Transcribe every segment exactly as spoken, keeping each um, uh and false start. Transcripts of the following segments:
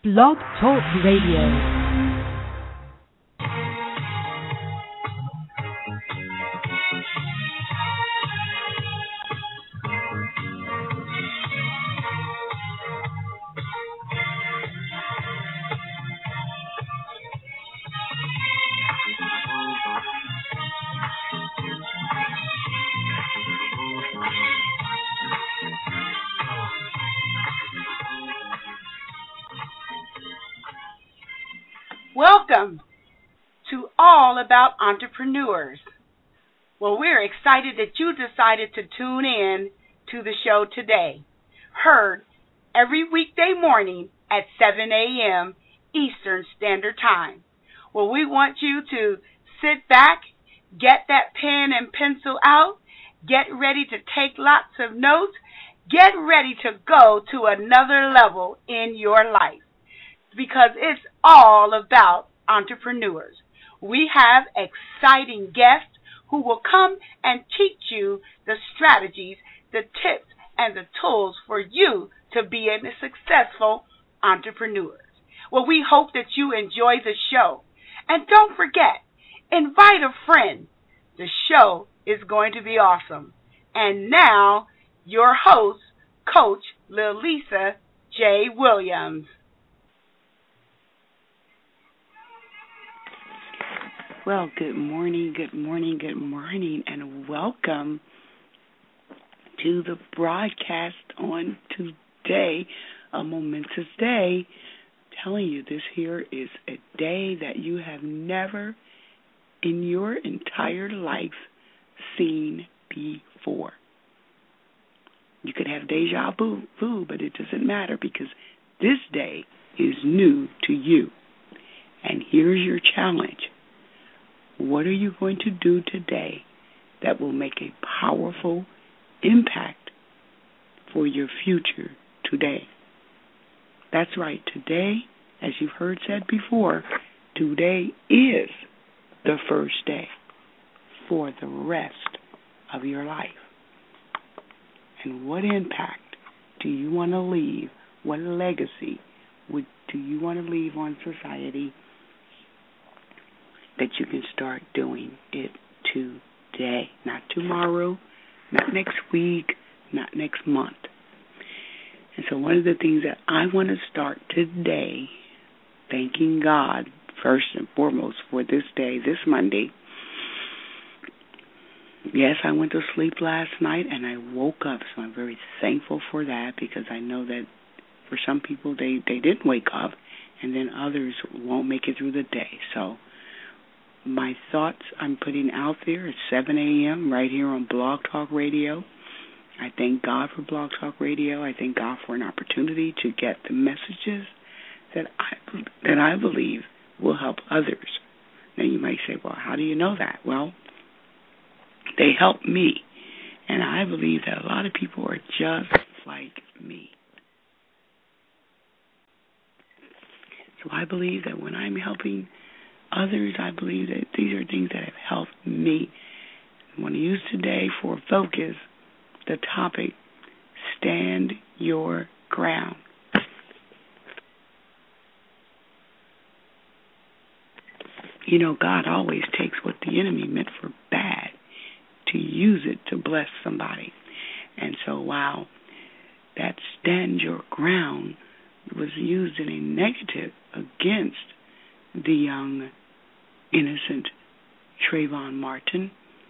Blog Talk Radio. Welcome to All About Entrepreneurs. Well, we're excited that you decided to tune in to the show today. Heard every weekday morning at seven a.m. Eastern Standard Time. Well, we want you to sit back, get that pen and pencil out, get ready to take lots of notes, get ready to go to another level in your life. Because it's all about entrepreneurs. We have exciting guests who will come and teach you the strategies, the tips, and the tools for you to be a successful entrepreneur. Well, we hope that you enjoy the show. And don't forget, invite a friend. The show is going to be awesome. And now, your host, Coach Lilisa J. Williams. Well, good morning, good morning, good morning, and welcome to the broadcast on today, a momentous day. I'm telling you, this here is a day that you have never in your entire life seen before. You could have deja vu, but it doesn't matter because this day is new to you. And here's your challenge. What are you going to do today that will make a powerful impact for your future today? That's right. Today, as you've heard said before, today is the first day for the rest of your life. And what impact do you want to leave? What legacy would, do you want to leave on society that you can start doing it today, not tomorrow, not next week, not next month. And so one of the things that I want to start today, thanking God first and foremost for this day, this Monday. Yes, I went to sleep last night and I woke up, so I'm very thankful for that because I know that for some people they, they didn't wake up and then others won't make it through the day. So my thoughts I'm putting out there at seven a.m. right here on Blog Talk Radio. I thank God for Blog Talk Radio. I thank God for an opportunity to get the messages that I, that I believe will help others. Now you might say, well, how do you know that? Well, they help me. And I believe that a lot of people are just like me. So I believe that when I'm helping others, I believe that these are things that have helped me. I want to use today for focus the topic, stand your ground. You know, God always takes what the enemy meant for bad to use it to bless somebody. And so while that stand your ground was used in a negative against the young, innocent Trayvon Martin,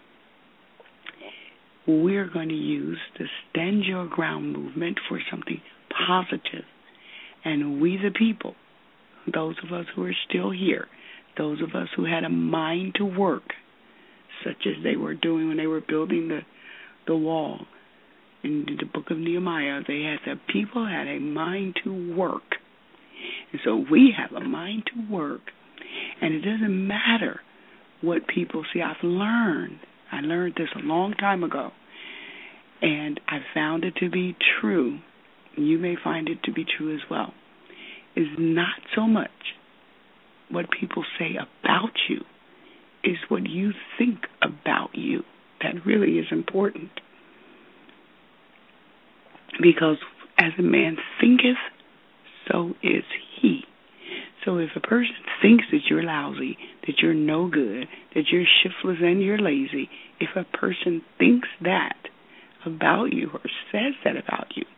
we're going to use the Stand Your Ground movement for something positive. And we the people, those of us who are still here, those of us who had a mind to work, such as they were doing when they were building the, the wall in the book of Nehemiah, they had the people had a mind to work. And so we have a mind to work. And it doesn't matter what people see. I've learned, I learned this a long time ago, and I found it to be true. You may find it to be true as well. Is not so much what people say about you, is what you think about you. That really is important. Because as a man thinketh, so is he. So if a person thinks that you're lousy, that you're no good, that you're shiftless and you're lazy, if a person thinks that about you or says that about you,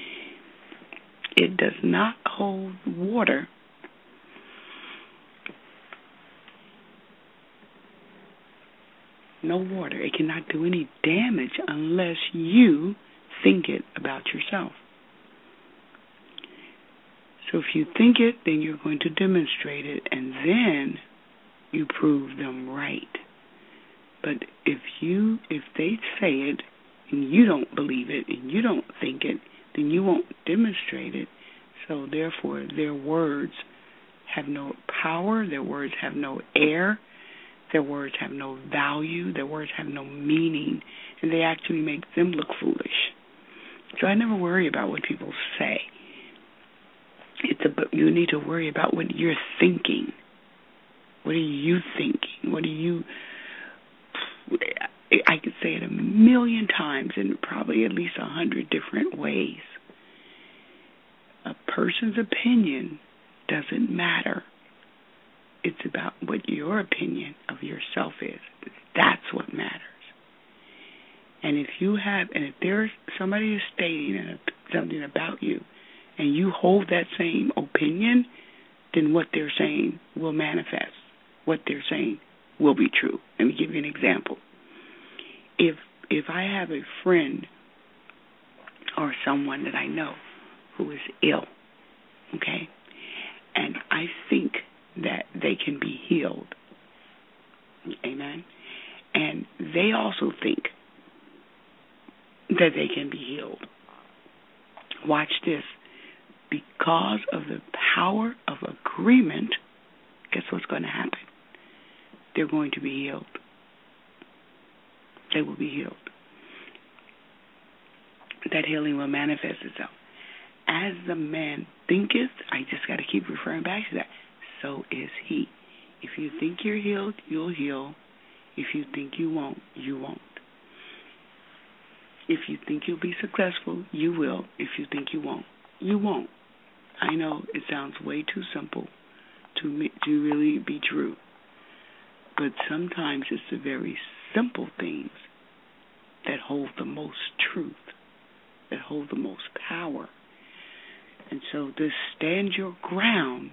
it does not hold water. No water. It cannot do any damage unless you think it about yourself. So if you think it, then you're going to demonstrate it, and then you prove them right. But if you, if they say it, and you don't believe it, and you don't think it, then you won't demonstrate it. So therefore, their words have no power, their words have no air, their words have no value, their words have no meaning, and they actually make them look foolish. So I never worry about what people say. It's a, you need to worry about what you're thinking. What are you thinking? What are you... I could say it a million times in probably at least a hundred different ways. A person's opinion doesn't matter. It's about what your opinion of yourself is. That's what matters. And if you have, and if there's somebody is stating something about you, and you hold that same opinion, then what they're saying will manifest. What they're saying will be true. Let me give you an example. If if I have a friend or someone that I know who is ill, okay, and I think that they can be healed, amen, and they also think that they can be healed. Watch this. Because of the power of agreement, guess what's going to happen? They're going to be healed. They will be healed. That healing will manifest itself. As the man thinketh, I just got to keep referring back to that, so is he. If you think you're healed, you'll heal. If you think you won't, you won't. If you think you'll be successful, you will. If you think you won't, you won't. I know it sounds way too simple to me, to really be true. But sometimes it's the very simple things that hold the most truth, that hold the most power. And so this stand your ground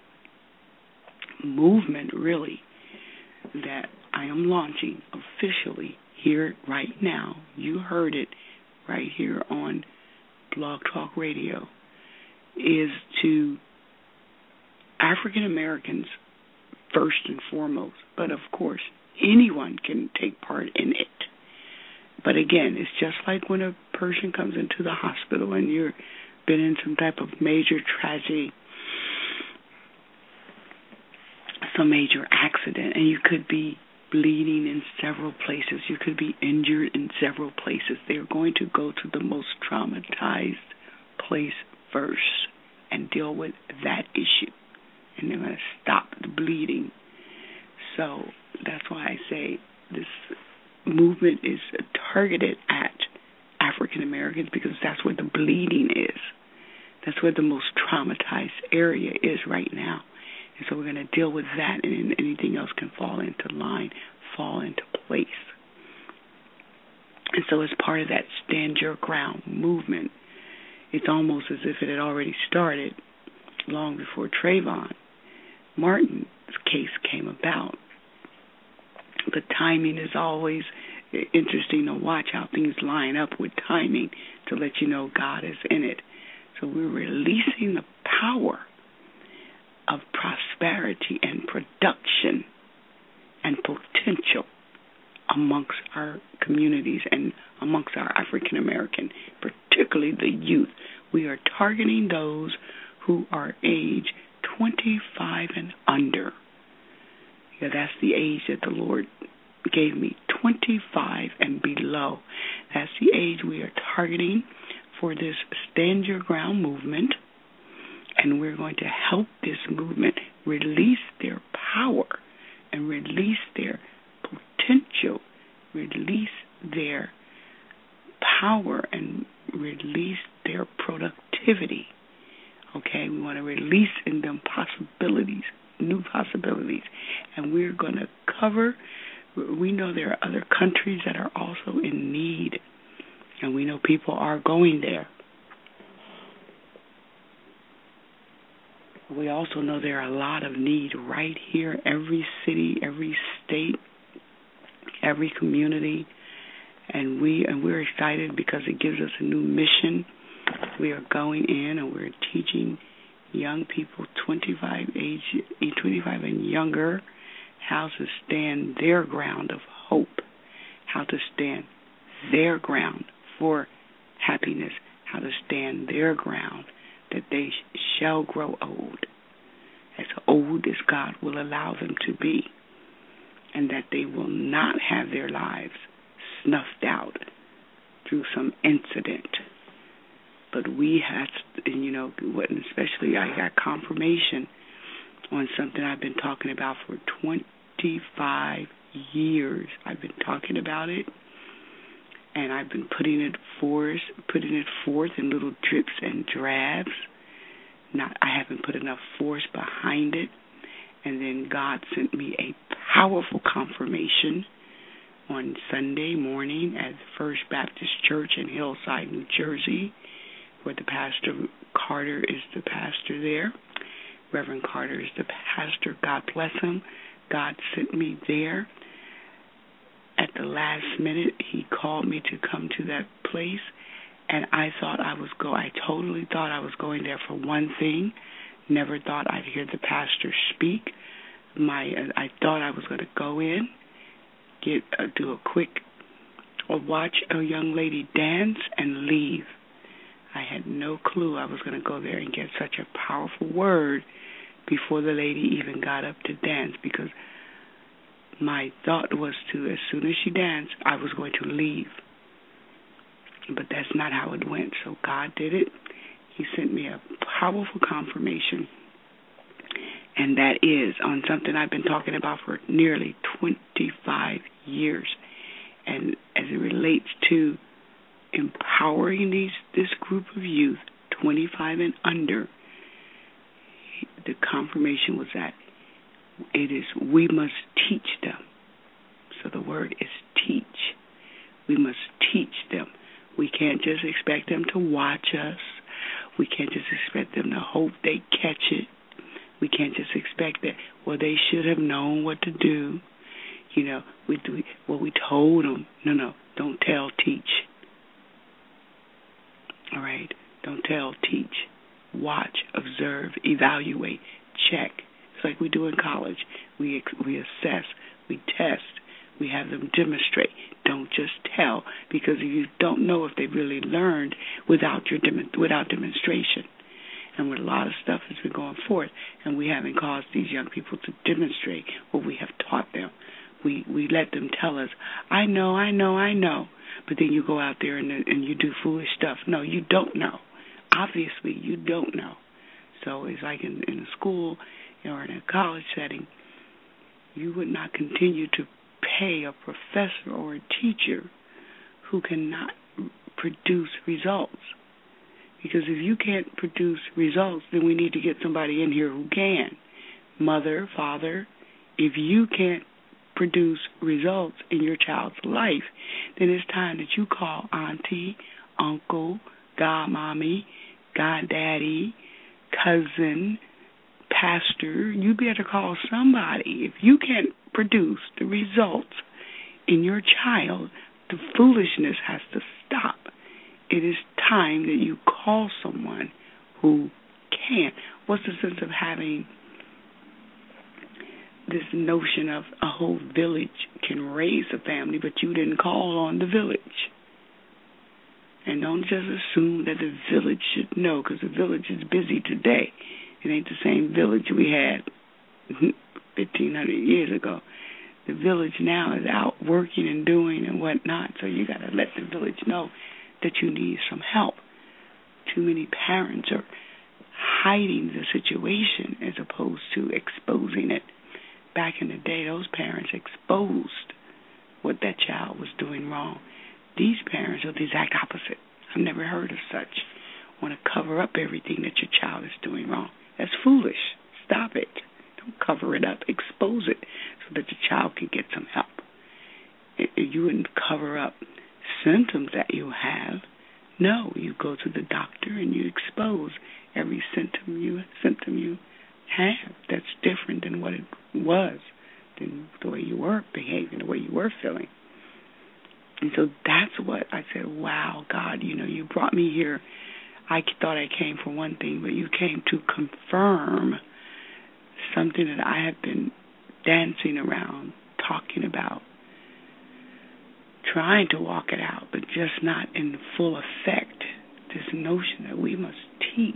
movement, really, that I am launching officially here right now, you heard it right here on Blog Talk Radio, is to African Americans first and foremost, but of course anyone can take part in it. But again, it's just like when a person comes into the hospital and you've been in some type of major tragedy, some major accident, and you could be bleeding in several places, you could be injured in several places. They're going to go to the most traumatized place first and deal with that issue, and they're going to stop the bleeding. So that's why I say this movement is targeted at African Americans, because that's where the bleeding is. That's where the most traumatized area is right now. And so we're going to deal with that, and anything else can fall into line, fall into place. And so as part of that Stand Your Ground movement, it's almost as if it had already started long before Trayvon Martin's case came about. The timing is always interesting to watch how things line up with timing to let you know God is in it. So we're releasing the power of prosperity and production and potential amongst our communities and amongst our African American, particularly the youth. We are targeting those who are age twenty-five and under. Yeah, that's the age that the Lord gave me, twenty-five and below. That's the age we are targeting for this Stand Your Ground movement. And we're going to help this movement release their power and release their potential, release their power and release their productivity Okay, we want to release in them possibilities, new possibilities. And we're going to cover, we know there are other countries that are also in need. And we know people are going there. We also know there are a lot of need right here, every city, every state, every community. And we and we're excited because it gives us a new mission. We are going in and we're teaching young people twenty-five age twenty-five and younger how to stand their ground of hope, how to stand their ground for happiness, how to stand their ground that they sh- shall grow old, as old as God will allow them to be, and that they will not have their lives snuffed out through some incident. But we have, to, and you know, especially I got confirmation on something I've been talking about for twenty-five years. I've been talking about it, and I've been putting it forth, putting it forth in little drips and drabs. Not, I haven't put enough force behind it. And then God sent me a powerful confirmation on Sunday morning at First Baptist Church in Hillside, New Jersey, where the pastor, Carter, is the pastor there. Reverend Carter is the pastor. God bless him. God sent me there. At the last minute, he called me to come to that place, and I thought I was go. I totally thought I was going there for one thing. Never thought I'd hear the pastor speak. My, I thought I was going to go in, get uh, do a quick, or watch a young lady dance and leave. I had no clue I was going to go there and get such a powerful word before the lady even got up to dance, because my thought was to, as soon as she danced, I was going to leave. But that's not how it went. So God did it. He sent me a powerful confirmation, and that is on something I've been talking about for nearly twenty-five years. And as it relates to empowering these this group of youth, twenty-five and under, the confirmation was that it is we must teach them. So the word is teach. We must teach them. We can't just expect them to watch us. We can't just expect them to hope they catch it. We can't just expect that, well, they should have known what to do. You know, we do well, we told them. No, no, don't tell, teach. All right? Don't tell, teach. Watch, observe, evaluate, check. It's like we do in college. We we assess, we test, we have them demonstrate. Don't just tell, because you don't know if they really learned without your without demonstration. And with a lot of stuff has been going forth, and we haven't caused these young people to demonstrate what we have taught them. We we let them tell us, I know, I know, I know. But then you go out there and and you do foolish stuff. No, you don't know. Obviously, you don't know. So it's like in, in a school or in a college setting, you would not continue to pay a professor or a teacher who cannot produce results. Because if you can't produce results, then we need to get somebody in here who can. Mother, father, if you can't produce results in your child's life, then it's time that you call auntie, uncle, godmommy, goddaddy, cousin, pastor. You better call somebody. If you can't produce the results in your child, the foolishness has to stop. It is time that you call someone who can. What's the sense of having this notion of a whole village can raise a family, but you didn't call on the village? And don't just assume that the village should know, because the village is busy today. It ain't the same village we had fifteen hundred years ago. The village now is out working and doing and whatnot, so you got to let the village know that you need some help. Too many parents are hiding the situation as opposed to exposing it. Back in the day, those parents exposed what that child was doing wrong. These parents are the exact opposite. I've never heard of such. want to cover up everything that your child is doing wrong. That's foolish. Stop it. Don't cover it up. Expose it so that your child can get some help. You wouldn't cover up symptoms that you have. No, you go to the doctor and you expose every symptom you symptom you have that's different than what it was, than the way you were behaving, the way you were feeling. And so that's what I said, wow, God, you know, you brought me here. I thought I came for one thing, but you came to confirm something that I have been dancing around, talking about, trying to walk it out, but just not in full effect. This notion that we must teach.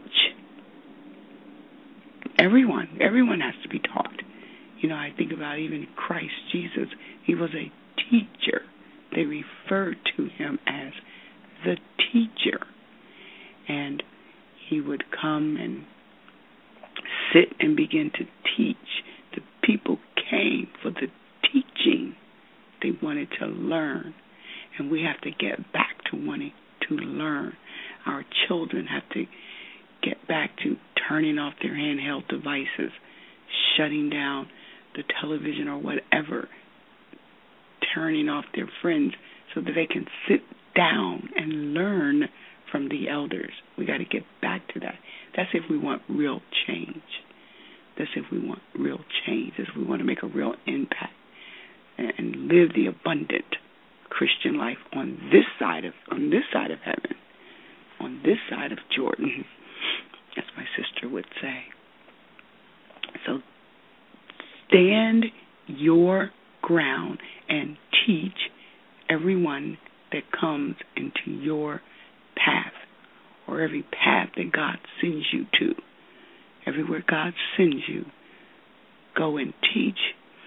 Everyone, everyone has to be taught. You know, I think about even Christ Jesus. He was a teacher. They referred to him as the teacher. And he would come and sit and begin to teach. The people came for the teaching. They wanted to learn. And we have to get back to wanting to learn. Our children have to get back to turning off their handheld devices, shutting down the television or whatever, turning off their friends so that they can sit down and learn from the elders. We got to get back to that. That's if we want real change. That's if we want real change. That's if we want to make a real impact and live the abundant Christian life on this side of on this side of heaven, on this side of Jordan, as my sister would say. So stand your ground and teach everyone that comes into your path, or every path that God sends you to. Everywhere God sends you, go and teach.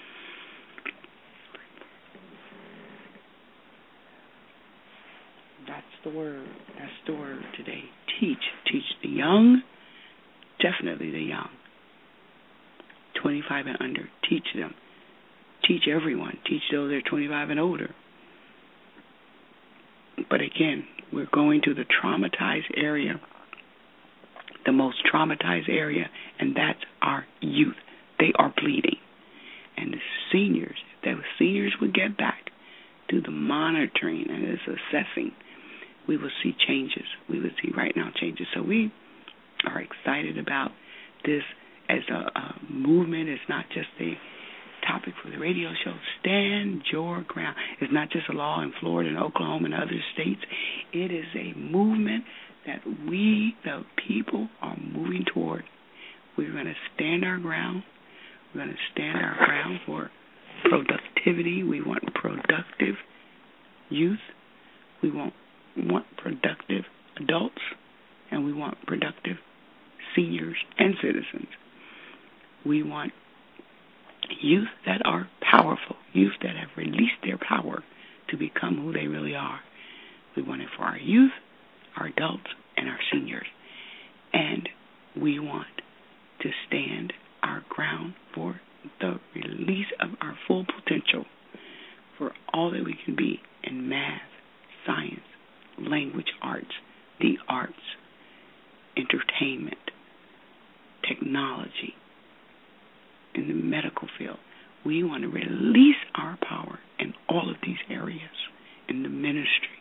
That's the word. That's the word today. Teach. Teach the young, definitely the young. twenty-five and under. Teach them. Teach everyone. Teach those that are twenty-five and older. But again, we're going to the traumatized area, the most traumatized area, and that's our youth. They are bleeding. And the seniors, if those seniors would get back to the monitoring and this assessing, we will see changes. We will see right now changes. So we are excited about this as a, a movement. It's not just a topic for the radio show. Stand your ground. It's not just a law in Florida and Oklahoma and other states. It is a movement that we, the people, are moving toward. We're going to stand our ground. We're going to stand our ground for productivity. We want productive youth. We want, want productive adults. And we want productive seniors and citizens. We want youth that are powerful, youth that have released their power to become who they really are. We want it for our youth, our adults, and our seniors. And we want to stand our ground for the release of our full potential, for all that we can be in math, science, language arts, the arts, entertainment, technology, in the medical field. We want to release our power in all of these areas, in the ministry.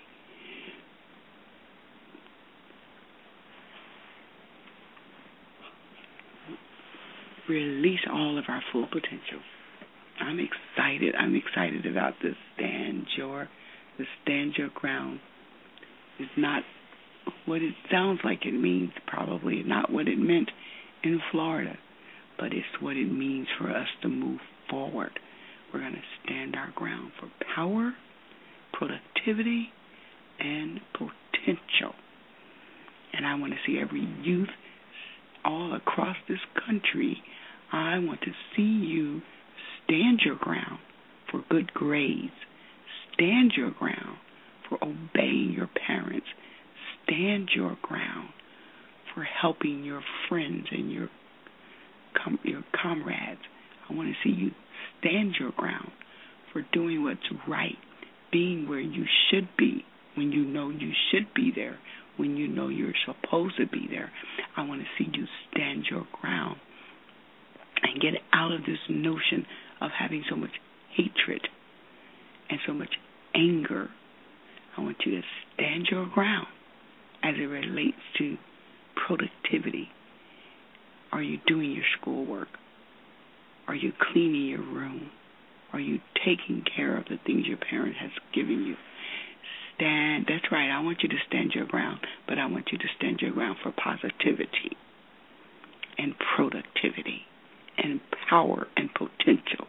Release all of our full potential. I'm excited. I'm excited about this stand your, the stand your ground. It's not what it sounds like it means, probably not what it meant in Florida, but it's what it means for us to move forward. We're going to stand our ground for power, productivity, and potential. And I want to see every youth all across this country. I want to see you stand your ground for good grades. Stand your ground for obeying your parents. Stand your ground for helping your friends and your com- your comrades. I want to see you stand your ground for doing what's right, being where you should be when you know you should be there, when you know you're supposed to be there. I want to see you stand your ground and get out of this notion of having so much hatred and so much anger. I want you to stand your ground as it relates to productivity. Are you doing your schoolwork? Are you cleaning your room? Are you taking care of the things your parent has given you? Stand, that's right, I want you to stand your ground, but I want you to stand your ground for positivity and productivity and power and potential.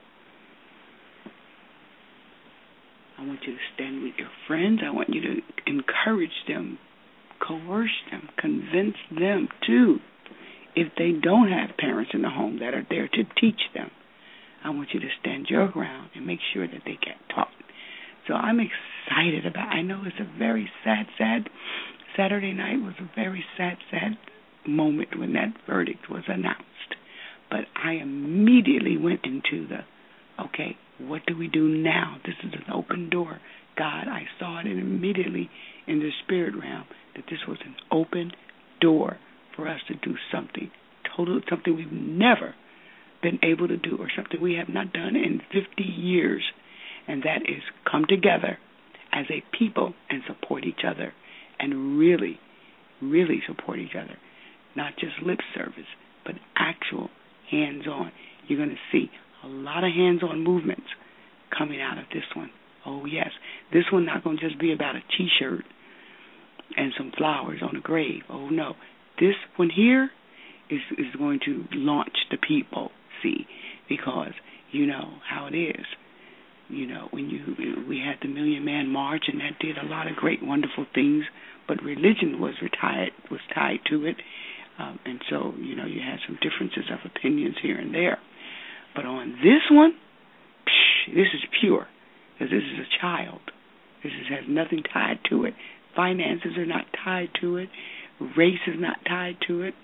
I want you to stand with your friends. I want you to encourage them, coerce them, convince them too. If they don't have parents in the home that are there to teach them, I want you to stand your ground and make sure that they get taught. So I'm excited about, I know it's a very sad, sad, Saturday night was a very sad, sad moment when that verdict was announced. But I immediately went into the, okay, what do we do now? This is an open door. God, I saw it immediately in the spirit realm that this was an open door for us to do something, total, something we've never been able to do or something we have not done in fifty years, and that is come together as a people and support each other and really, really support each other, not just lip service, but actual hands-on. You're going to see a lot of hands-on movements coming out of this one. Oh, yes. This one not going to just be about a T-shirt and some flowers on a grave. Oh, no. This one here is, is going to launch the people, see, because you know how it is. You know, when you we had the Million Man March, and that did a lot of great, wonderful things, but religion was retired, was tied to it. Um, and so, you know, you had some differences of opinions here and there. But on this one, psh, this is pure, because this is a child. This is, has nothing tied to it. Finances are not tied to it. Race is not tied to it.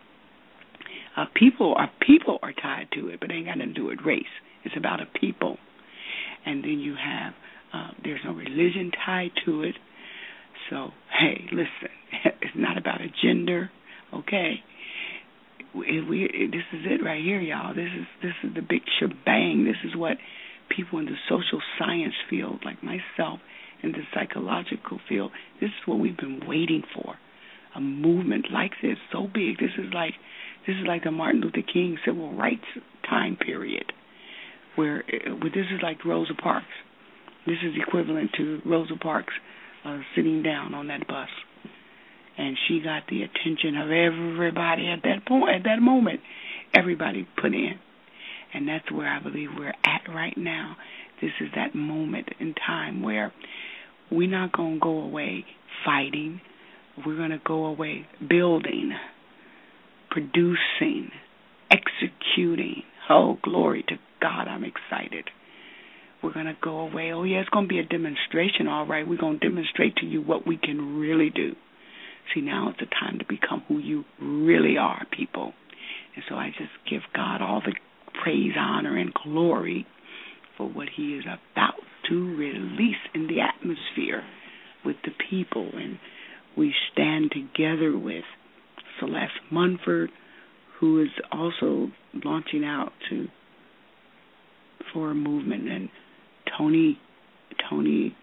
Uh, people are people are tied to it, but it ain't got nothing to do with race. It's about a people. And then you have, uh, there's no religion tied to it. So, hey, listen, it's not about a gender, okay? We, we, this is it right here, y'all. This is this is the big shebang. This is what people in the social science field, like myself, in the psychological field, this is what we've been waiting for. A movement like this, so big. This is like this is like the Martin Luther King civil rights time period, where, where this is like Rosa Parks. This is equivalent to Rosa Parks uh, sitting down on that bus, and she got the attention of everybody at that point, at that moment. Everybody put in, and that's where I believe we're at right now. This is that moment in time where we're not going to go away fighting. We're going to go away building, producing, executing. Oh, glory to God, I'm excited. We're going to go away. Oh, yeah, it's going to be a demonstration, all right. We're going to demonstrate to you what we can really do. See, now it's the time to become who you really are, people. And so I just give God all the praise, honor, and glory for what he is about to release in the atmosphere with the people. And we stand together with Celeste Munford, who is also launching out to for a movement, and Tony, Tony,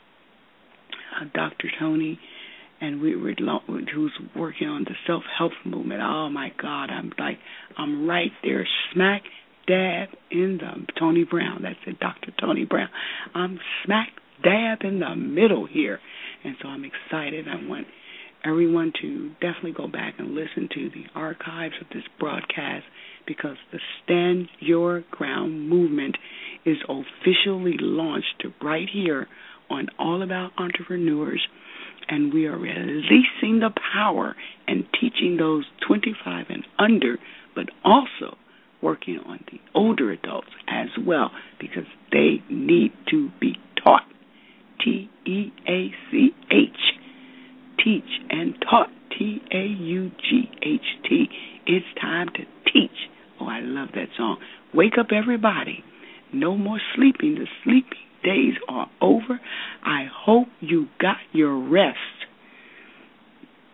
uh, Doctor Tony, and we were who's working on the self-help movement. Oh my God, I'm like I'm right there, smack dab in the Tony Brown. That's it, Doctor Tony Brown. I'm smack dab in the middle here, and so I'm excited. I want everyone to definitely go back and listen to the archives of this broadcast, because the Stand Your Ground movement is officially launched right here on All About Entrepreneurs, and we are releasing the power and teaching those twenty-five and under, but also working on the older adults as well, because they need to be taught. T E A C H. Teach and taught. T A U G H T. It's time to teach. Oh, I love that song. Wake up, everybody. No more sleeping. The sleeping days are over. I hope you got your rest.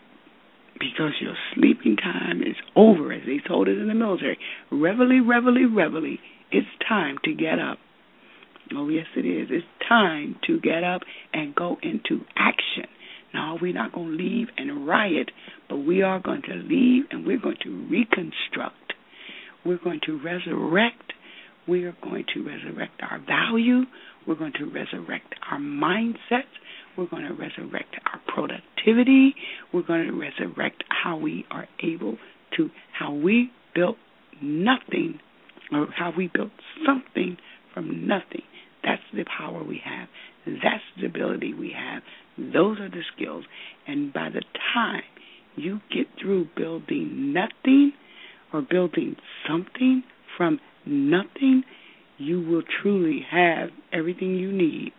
because your sleeping time is over, as they told us in the military. Reveille, reveille, reveille. It's time to get up. Oh, yes, it is. It's time to get up and go into action. No, we're not going to leave and riot, but we are going to leave and we're going to reconstruct. We're going to resurrect. We are going to resurrect our value. We're going to resurrect our mindsets. We're going to resurrect our productivity. We're going to resurrect how we are able to, how we built nothing, or how we built something from nothing. That's the power we have. That's the ability we have. Those are the skills. And by the time you get through building nothing or building something from nothing, you will truly have everything you need.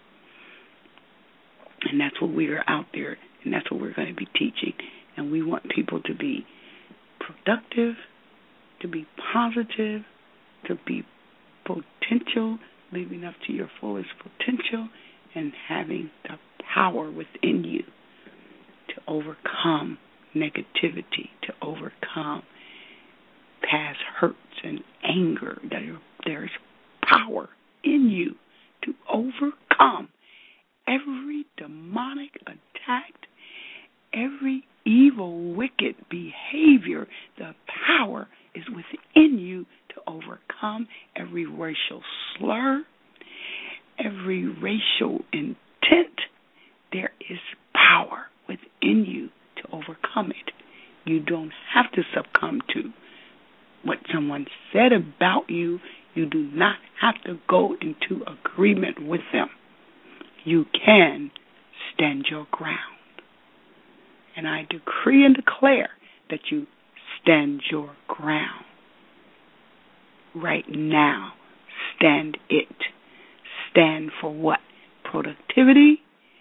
And that's what we are out there, and that's what we're going to be teaching. And we want people to be productive, to be positive, to be potential, living up to your fullest potential, and having the power within you to overcome negativity, to overcome past hurts and anger. There, there's power in you to overcome every demonic attack, every evil, wicked behavior. The power is within you to overcome every racial slur, every racial intent. There is power within you to overcome it. You don't have to succumb to what someone said about you. You do not have to go into agreement with them. You can stand your ground. And I decree and declare that you stand your ground. Right now, stand it. Stand for what? Productivity,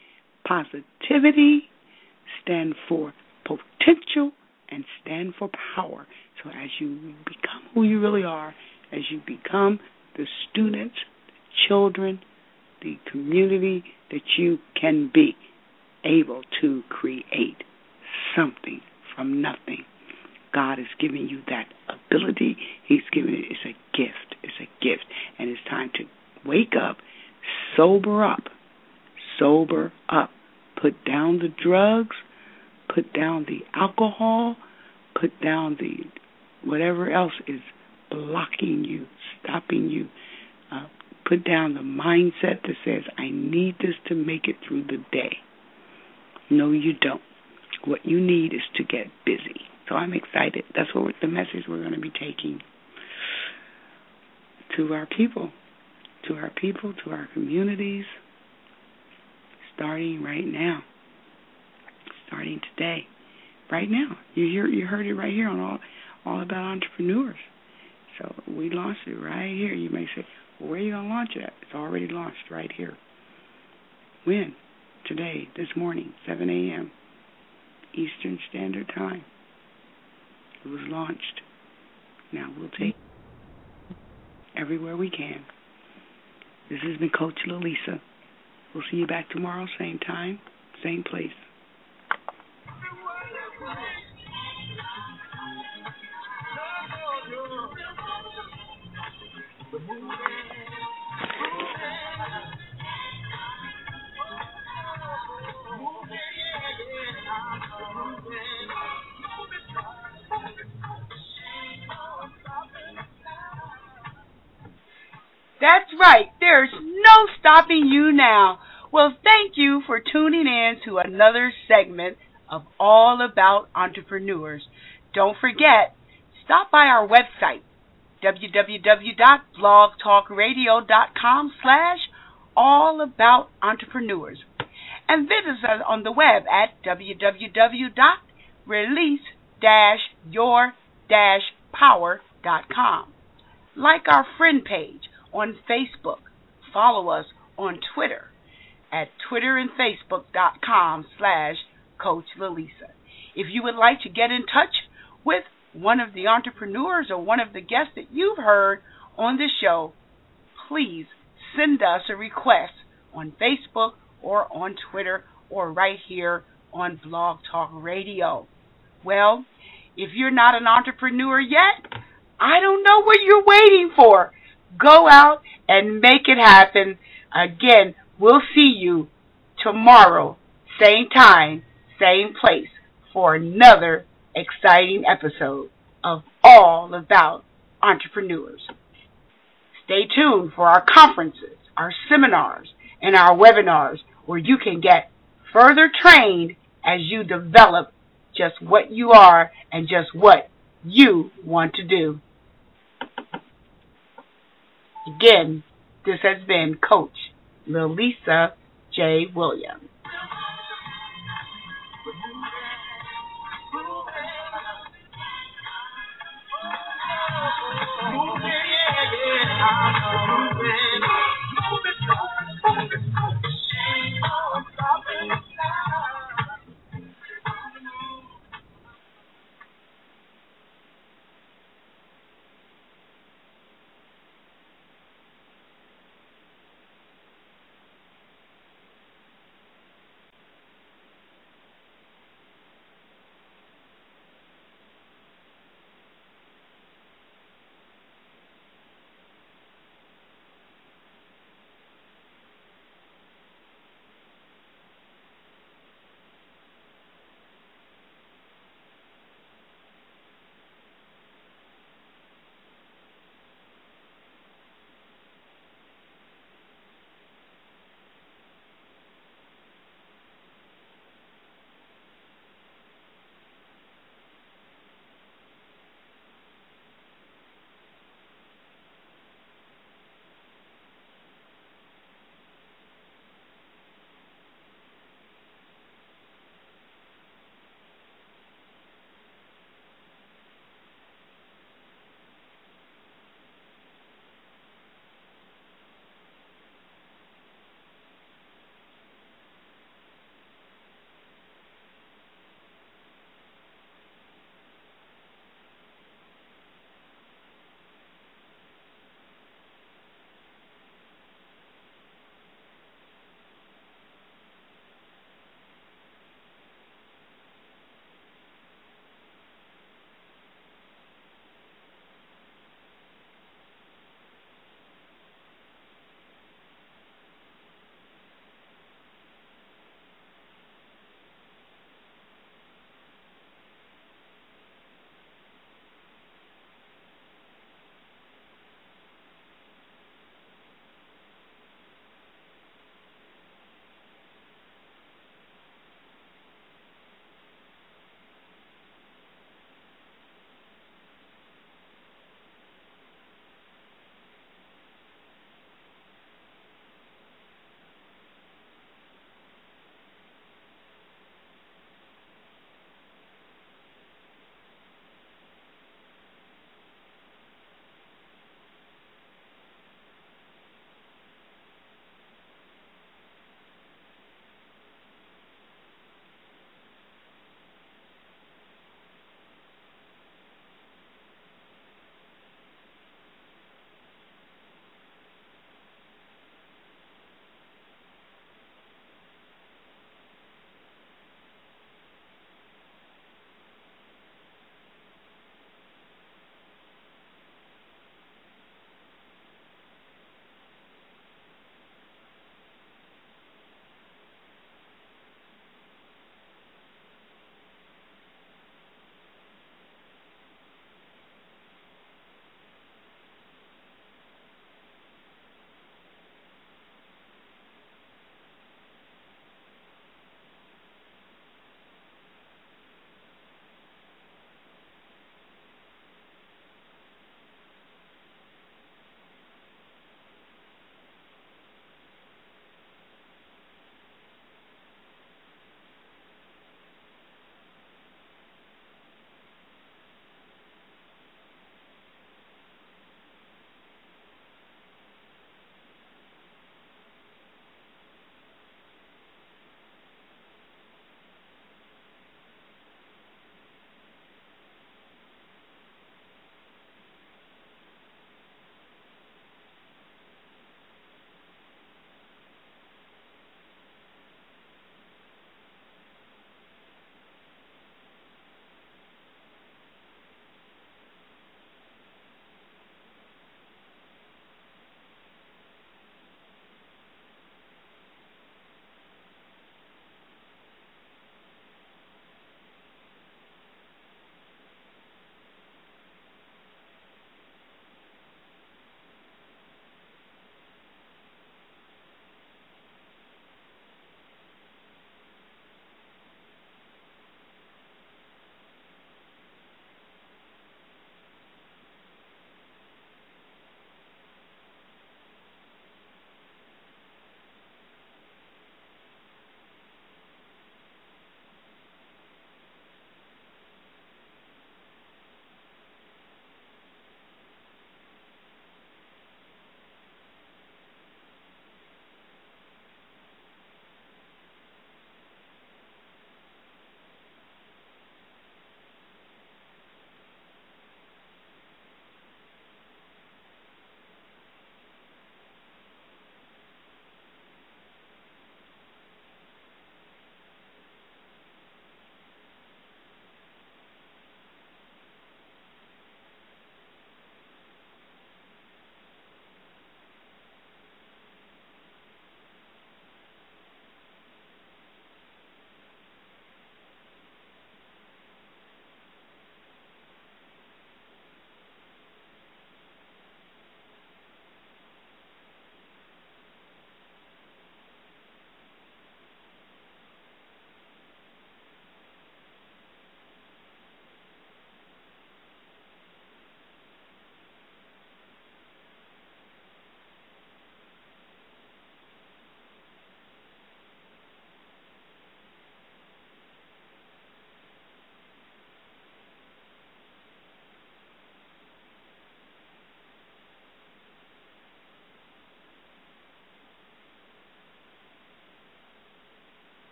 positivity, stand for potential, and stand for power. So as you become who you really are, as you become the students, the children, the community that you can be, able to create something from nothing. God is giving you that ability. He's giving it. It's a gift. It's a gift. And it's time to wake up, sober up, sober up. Put down the drugs, put down the alcohol, put down the whatever else is blocking you, stopping you. Uh, put down the mindset that says, I need this to make it through the day. No, you don't. What you need is to get busy. So I'm excited. That's what the message we're going to be taking to our people, to our people, to our communities, starting right now, starting today, right now. You hear, you heard it right here on all, all about entrepreneurs. So we launched it right here. You may say, well, where are you going to launch it at? It's already launched right here. When? Today, this morning, seven a.m. Eastern Standard Time. It was launched. Now we'll take everywhere we can. This has been Coach Lalisa. We'll see you back tomorrow, same time, same place. That's right. There's no stopping you now. Well, thank you for tuning in to another segment of All About Entrepreneurs. Don't forget, stop by our website, w w w dot blog talk radio dot com slash all about entrepreneurs, and visit us on the web at w w w dot release dash your dash power dot com. Like our friend page on Facebook. Follow us on Twitter at twitter and facebook dot com slash Coach Lalisa. If you would like to get in touch with one of the entrepreneurs or one of the guests that you've heard on the show, please send us a request on Facebook or on Twitter or right here on Blog Talk Radio. Well, if you're not an entrepreneur yet, I don't know what you're waiting for. Go out and make it happen. Again, we'll see you tomorrow, same time, same place, for another exciting episode of All About Entrepreneurs. Stay tuned for our conferences, our seminars, and our webinars where you can get further trained as you develop just what you are and just what you want to do. Again, this has been Coach Lilisa J. Williams.